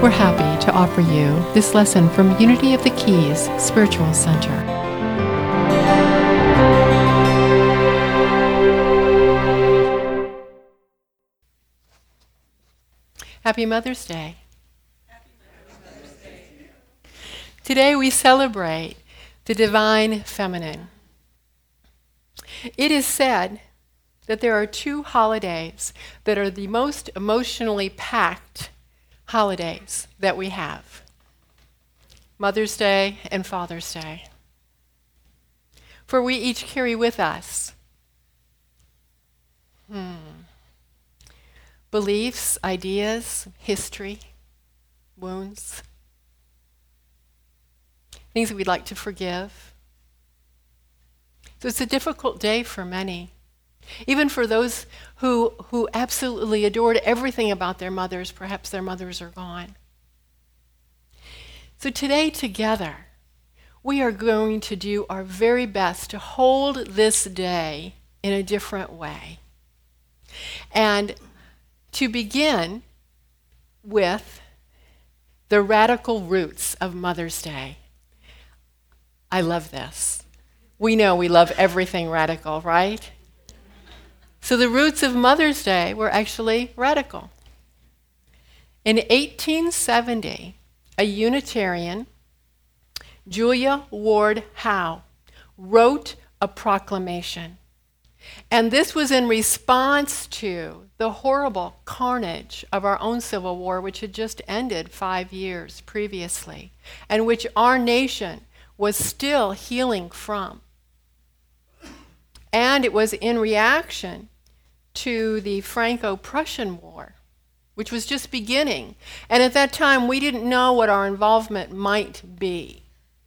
We're happy to offer you this lesson from Unity of the Keys Spiritual Center. Happy Mother's Day. Today we celebrate the Divine Feminine. It is said that there are two holidays that are the most emotionally packed holidays that we have: Mother's Day and Father's Day. For we each carry with us beliefs, ideas, history, wounds, things that we'd like to forgive. So it's a difficult day for many. Even for those who absolutely adored everything about their mothers, perhaps their mothers are gone. So today together, we are going to do our very best to hold this day in a different way. And to begin with the radical roots of Mother's Day. I love this. We know we love everything radical, right? So the roots of Mother's Day were actually radical. In 1870, a Unitarian, Julia Ward Howe, wrote a proclamation. And this was in response to the horrible carnage of our own Civil War, which had just ended 5 years previously, and which our nation was still healing from. And it was in reaction to the Franco-Prussian War, which was just beginning. And at that time, we didn't know what our involvement might be.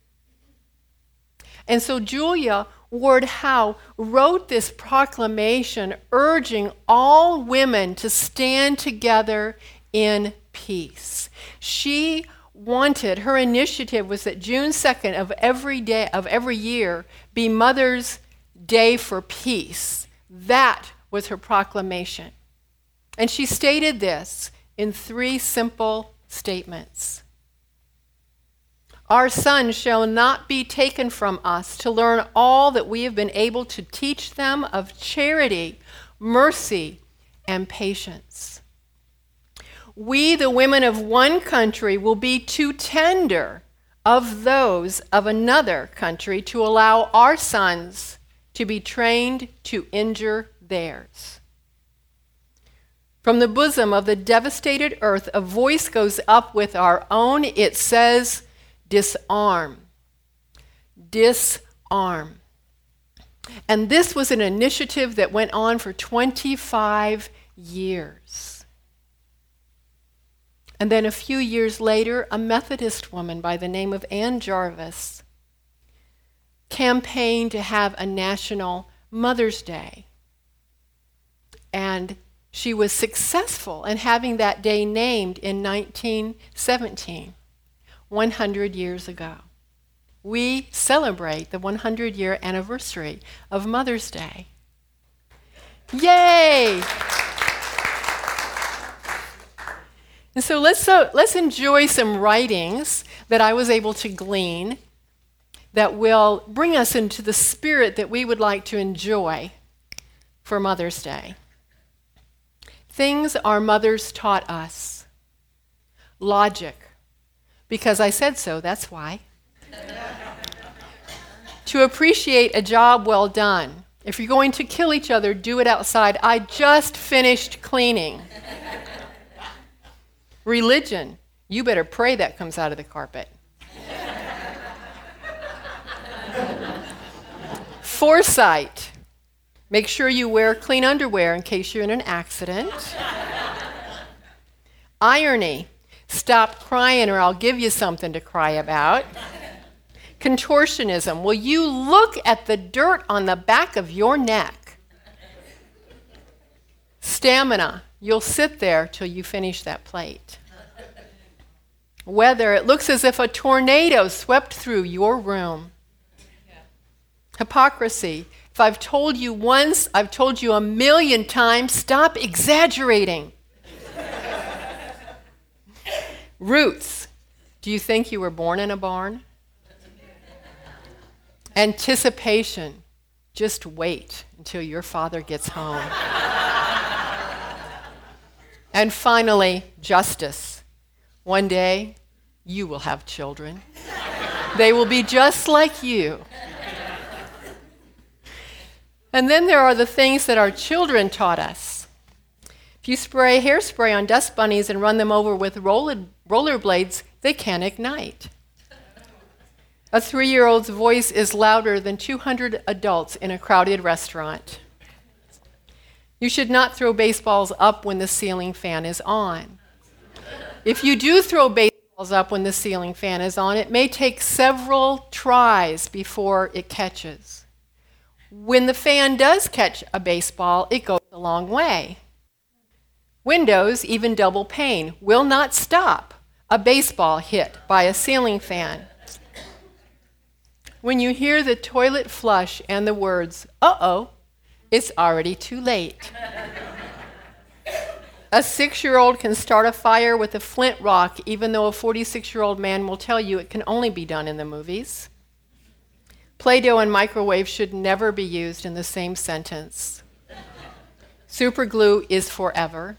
And so Julia Ward Howe wrote this proclamation urging all women to stand together in peace. She wanted, her initiative was that June 2nd of every year be Mother's Day for Peace. That was her proclamation. And she stated this in 3 simple statements. Our sons shall not be taken from us to learn all that we have been able to teach them of charity, mercy, and patience. We, the women of one country, will be too tender of those of another country to allow our sons to be trained to injure theirs. From the bosom of the devastated earth, a voice goes up with our own. It says, disarm. Disarm. And this was an initiative that went on for 25 years. And then a few years later, a Methodist woman by the name of Ann Jarvis campaigned to have a national Mother's Day. And she was successful in having that day named in 1917, 100 years ago. We celebrate the 100-year anniversary of Mother's Day. Yay! And so let's enjoy some writings that I was able to glean that will bring us into the spirit that we would like to enjoy for Mother's Day. Things our mothers taught us. Logic. Because I said so, that's why. To appreciate a job well done. If you're going to kill each other, do it outside. I just finished cleaning. Religion. You better pray that comes out of the carpet. Foresight. Make sure you wear clean underwear in case you're in an accident. Irony. Stop crying or I'll give you something to cry about. Contortionism. Will you look at the dirt on the back of your neck? Stamina. You'll sit there till you finish that plate. Weather. It looks as if a tornado swept through your room. Hypocrisy. If I've told you once, I've told you 1,000,000 times, stop exaggerating. Roots, do you think you were born in a barn? Anticipation, just wait until your father gets home. And finally, justice. One day, you will have children. They will be just like you. And then there are the things that our children taught us. If you spray hairspray on dust bunnies and run them over with rollerblades, they can't ignite. A 3-year-old's voice is louder than 200 adults in a crowded restaurant. You should not throw baseballs up when the ceiling fan is on. If you do throw baseballs up when the ceiling fan is on, it may take several tries before it catches. When the fan does catch a baseball, it goes a long way. Windows, even double pane, will not stop a baseball hit by a ceiling fan. When you hear the toilet flush and the words, "uh-oh," it's already too late. A 6-year-old can start a fire with a flint rock, even though a 46-year-old man will tell you it can only be done in the movies. Play-Doh and microwave should never be used in the same sentence. Super glue is forever.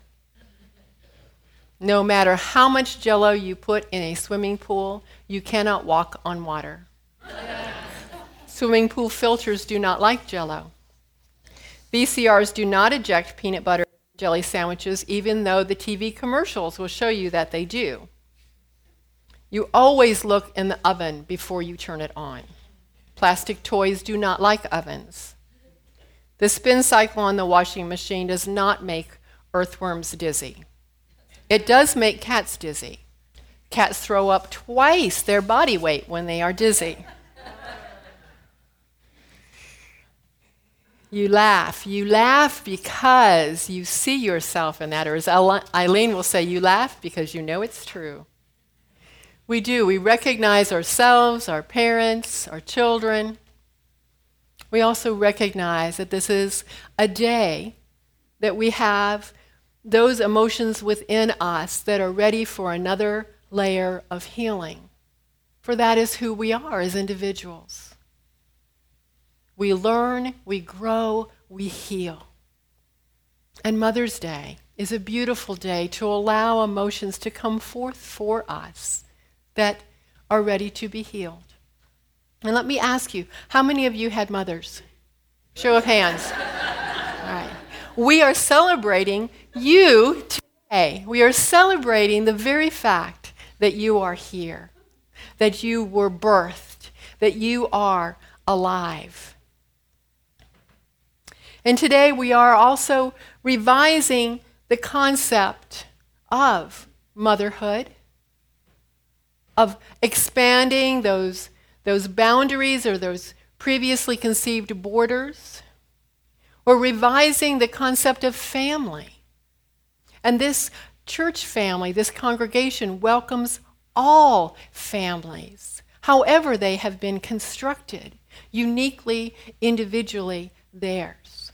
No matter how much Jell-O you put in a swimming pool, you cannot walk on water. Swimming pool filters do not like Jell-O. VCRs do not eject peanut butter jelly sandwiches, even though the TV commercials will show you that they do. You always look in the oven before you turn it on. Plastic toys do not like ovens. The spin cycle on the washing machine does not make earthworms dizzy. It does make cats dizzy. Cats throw up twice their body weight when they are dizzy. You laugh because you see yourself in that, or as Eileen will say, you laugh because you know it's true. We do. We recognize ourselves, our parents, our children. We also recognize that this is a day that we have those emotions within us that are ready for another layer of healing. For that is who we are as individuals. We learn, we grow, we heal. And Mother's Day is a beautiful day to allow emotions to come forth for us that are ready to be healed. And let me ask you, how many of you had mothers? Show of hands. All right. We are celebrating you today. We are celebrating the very fact that you are here, that you were birthed, that you are alive. And today we are also revising the concept of motherhood, of expanding those boundaries or those previously conceived borders. We're revising the concept of family. And this church family, this congregation, welcomes all families, however they have been constructed, uniquely, individually theirs.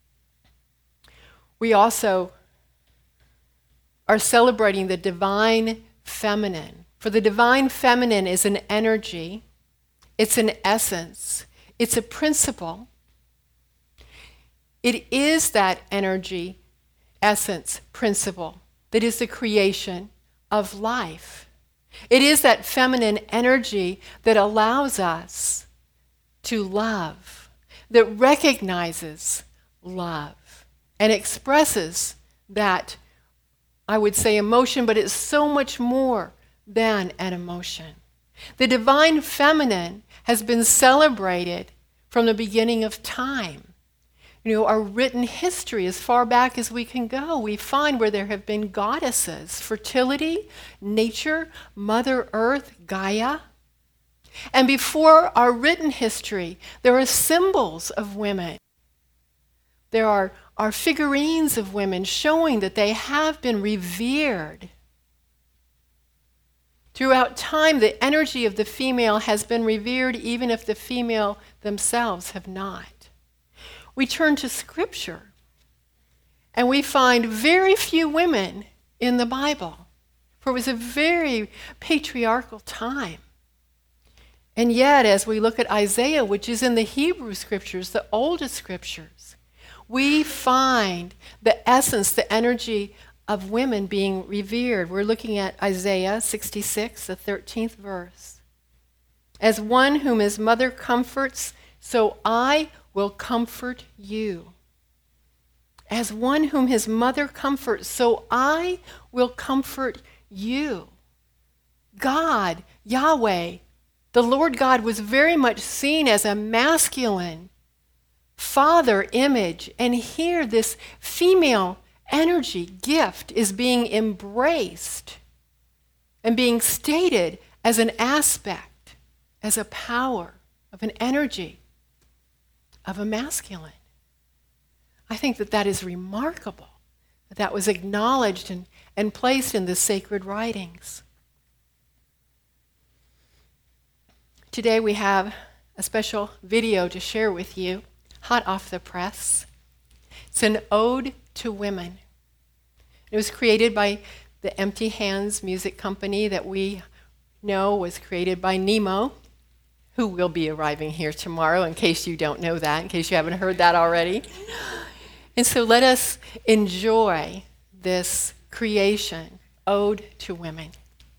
We also are celebrating the divine feminine. For the divine feminine is an energy, it's an essence, it's a principle. It is that energy, essence, principle that is the creation of life. It is that feminine energy that allows us to love, that recognizes love and expresses that, I would say, emotion, but it's so much more than an emotion. The divine feminine has been celebrated from the beginning of time. You know, our written history, as far back as we can go, we find where there have been goddesses, fertility, nature, Mother Earth, Gaia. And before our written history, there are symbols of women. There are figurines of women showing that they have been revered. Throughout time, the energy of the female has been revered, even if the female themselves have not. We turn to Scripture, and we find very few women in the Bible. for it was a very patriarchal time. And yet, as we look at Isaiah, which is in the Hebrew scriptures, the oldest scriptures, we find the essence, the energy of women being revered. We're looking at Isaiah 66, the 13th verse. As one whom his mother comforts, so I will comfort you. As one whom his mother comforts, so I will comfort you. God, Yahweh, the Lord God, was very much seen as a masculine father image. And here this female energy, gift, is being embraced and being stated as an aspect, as a power of an energy of a masculine. I think that that is remarkable, that was acknowledged and placed in the sacred writings. Today we have a special video to share with you, hot off the press. It's an ode to women. It was created by the Empty Hands Music Company that we know was created by Nemo, who will be arriving here tomorrow, in case you don't know that, in case you haven't heard that already. And so let us enjoy this creation, Ode to Women.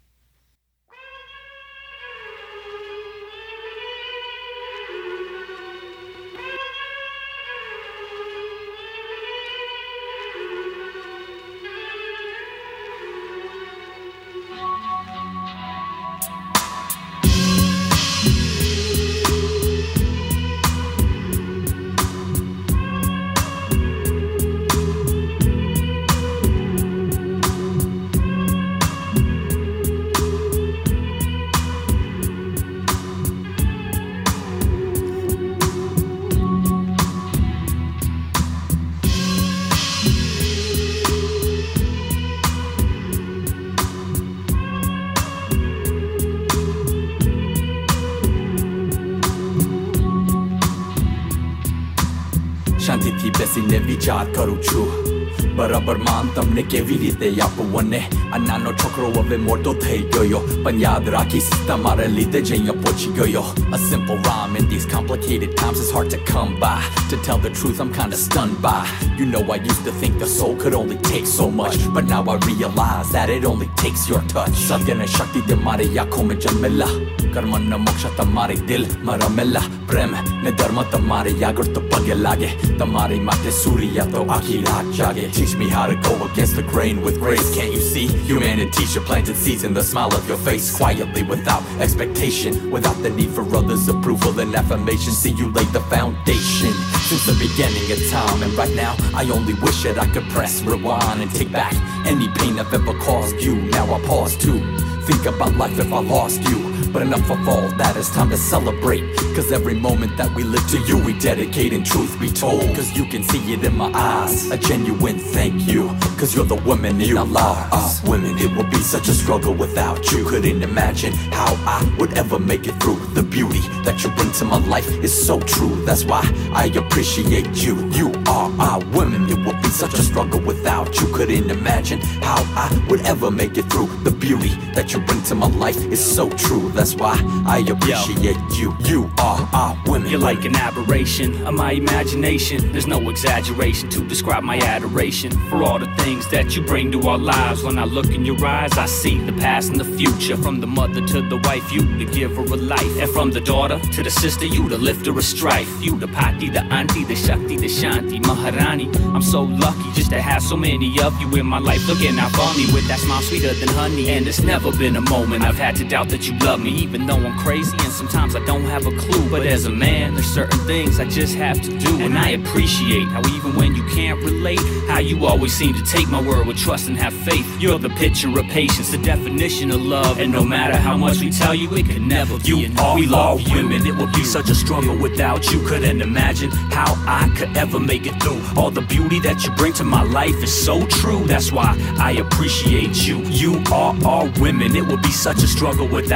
શાંતિથી બેસીને વિચાર કરું છું બરાબર માન તમને કેવી રીતે આપવું અને આ નાનો છોકરો હવે મોટો થઈ ગયો પણ યાદ રાખીશ તમારા લીધે જ અહીંયા પહોંચી ગયો. A simple rhyme in these complicated times is hard to come by. To tell the truth, I'm kinda stunned by. You know, I used to think the soul could only take so much, but now I realize that it only takes your touch. સત્યને શક્તિ તમારી આંખો મેં જન્મેલા, કર્મનો મોક્ષ તમારી દિલ માં રમેલા, પ્રેમ ને ધર્મ તમારી આગળ તો પગે લાગે, તમારી માટે સૂર્ય તો આખી રાત જાગે. Teach me how to go against the grain with grace. Can't you see? Humanity should planted seeds in the smile of your face, quietly without expectation, without the need for others' approval and affirmation. See, you laid the foundation since the beginning of time, and right now I only wish that I could press rewind and take back any pain I've ever caused you. Now I pause to think about life if I lost you. But enough of all that, it's time to celebrate. Cause every moment that we live to you, we dedicate and truth be told. Cause you can see it in my eyes, a genuine thank you. Cause you're the woman in our lives. Women, it would be such a struggle without you. Couldn't imagine how I would ever make it through. The beauty that you bring to my life is so true. That's why I appreciate you. You are our women. It would be such a struggle without you. Couldn't imagine how I would ever make it through. The beauty that you bring to my life is so true. That's why I appreciate you. You are our women. You're like an aberration of my imagination. There's no exaggeration to describe my adoration for all the things that you bring to our lives. When I look in your eyes, I see the past and the future. From the mother to the wife, you the giver of life. And from the daughter to the sister, you the lifter of strife. You the Pati, the Auntie, the Shakti, the Shanti, Maharani. I'm so lucky just to have so many of you in my life. Looking out for me with that smile sweeter than honey. And it's never been a moment I've had to doubt that you love me, even though I'm crazy and sometimes I don't have a clue. But as a man, there's certain things I just have to do. And I appreciate how even when you can't relate, how you always seem to take my word with trust and have faith. You're the picture of patience, the definition of love. And no matter how much we tell you, it could never be enough. We love women, it would be such a struggle without you. Couldn't imagine how I could ever make it through. All the beauty that you bring to my life is so true. That's why I appreciate you. You are our women, it would be such a struggle without you.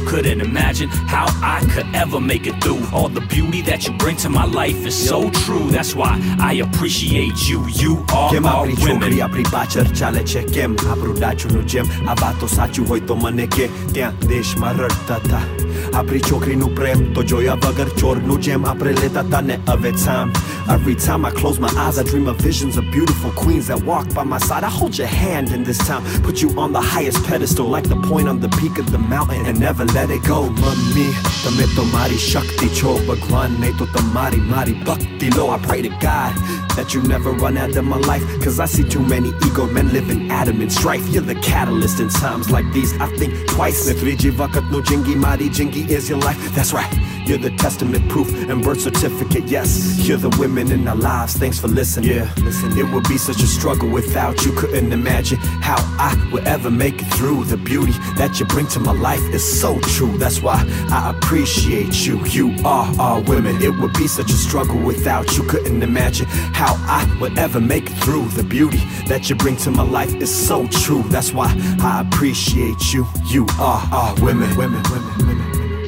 couldn't imagine how I could ever make it through. All the beauty that you bring to my life is so true. That's why I appreciate you. You are all women. આપણી પાછળ ચાલે છે કેમ આપણું ડાચુનું જેમ આ વાતો સાચું હોય તો મને કે ત્યાં દેશમાં રડતા હતા આપણી છોકરીનું પ્રેમ તો જોયા વગર ચોરનું જેમ આપણે લેતા હતા ને હવે time every time I close my eyes I dream of visions of beautiful queens that walk by my side I hold your hand in this time put you on the highest pedestal like the point on the peak of the mountain and never let it go mummy તમે તો મારી શક્તિ છો ભગવાન નહીં તો તમારી મારી ભક્તિ લો I pray to God that you never run out of my life cause I see too many ego men living Adam and strife you're the catalyst in times like these I think twice ને ત્રીજી વખતનું જિંદગી મારી જિંદગી is your life that's right you're the testament proof and birth certificate yes you're the women in our lives thanks for listening yeah listen it would be such a struggle without you couldn't imagine how I would ever make it through the beauty that you bring to my life is so true that's why I appreciate you you are our women it would be such a struggle without you couldn't imagine how I would ever make it through the beauty that you bring to my life is so true that's why I appreciate you you are our women women women women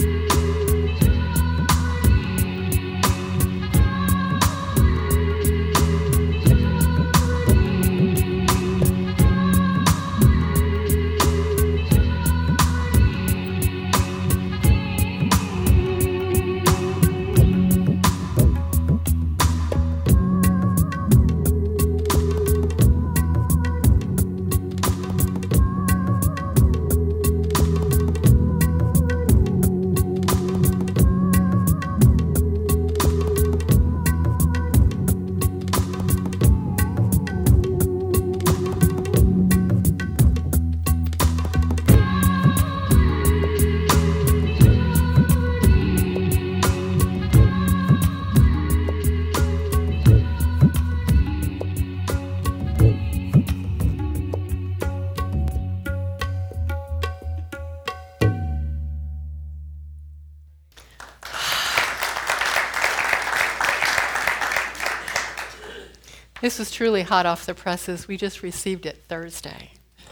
This was truly hot off the presses. We just received it Thursday.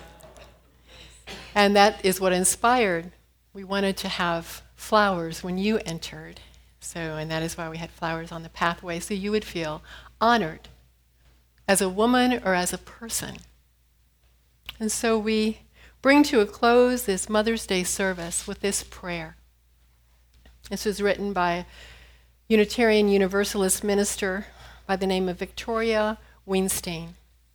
And that is what inspired. We wanted to have flowers when you entered. And that is why we had flowers on the pathway, so you would feel honored as a woman or as a person. And so we bring to a close this Mother's Day service with this prayer. This was written by a Unitarian Universalist minister by the name of Victoria Weinstein.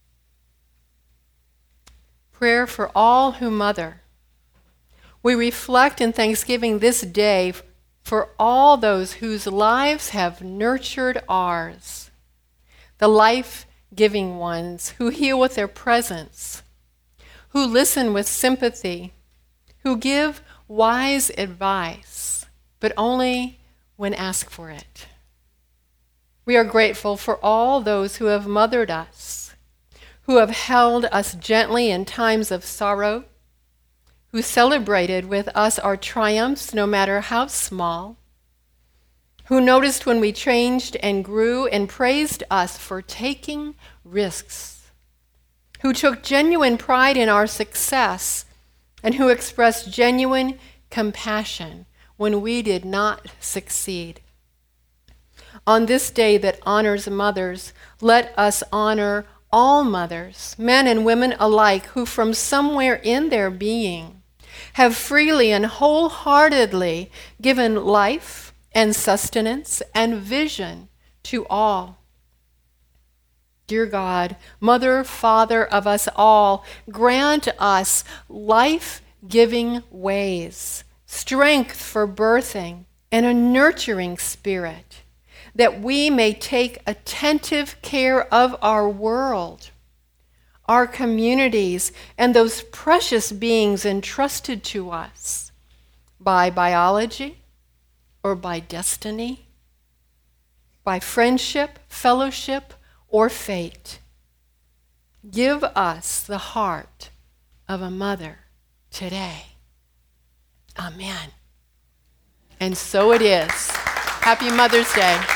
Prayer for all who mother. We reflect in thanksgiving this day for all those whose lives have nurtured ours, the life-giving ones who heal with their presence, who listen with sympathy, who give wise advice, but only when asked for it. We are grateful for all those who have mothered us, who have held us gently in times of sorrow, who celebrated with us our triumphs no matter how small, who noticed when we changed and grew and praised us for taking risks, who took genuine pride in our success and who expressed genuine compassion when we did not succeed. On this day that honors mothers, let us honor all mothers, men and women alike, who from somewhere in their being have freely and wholeheartedly given life and sustenance and vision to all. Dear God, Mother, Father of us all, grant us life-giving ways, strength for birthing, and a nurturing spirit, that we may take attentive care of our world, our communities, and those precious beings entrusted to us by biology or by destiny, by friendship, fellowship, or fate. Give us the heart of a mother today. Amen. And so it is. Happy Mother's Day.